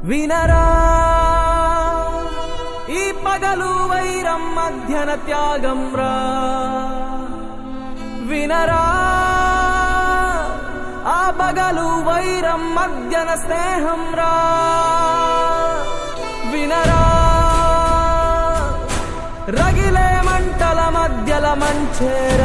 వినరా ఈ పగలు వైరం మధ్యన త్యాగం రా వినరా ఆ పగలు వైరం మధ్యన స్నేహం రా వినరా రగిలే మంటల మధ్యల మంచేరా